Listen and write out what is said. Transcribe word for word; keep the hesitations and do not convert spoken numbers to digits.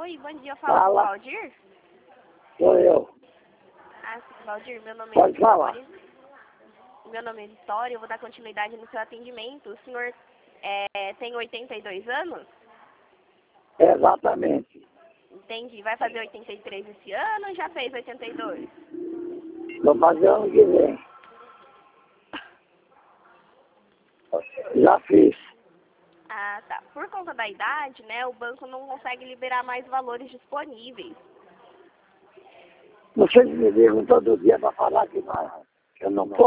Oi, bom dia, fala com o Fala. Valdir? Sou eu. Ah, sim, Valdir, meu nome é Pode falar. Vitória. Meu nome é Vitória, eu vou dar continuidade no seu atendimento. O senhor é, tem oitenta e dois anos? Exatamente. Entendi. Vai fazer oitenta e três esse ano ou já fez oitenta e dois? Vou fazer ano que vem. Já fiz. Ah, tá. Por conta da idade, né, o banco não consegue liberar mais valores disponíveis. Vocês me ligam todo dia para falar que, não, que eu não posso.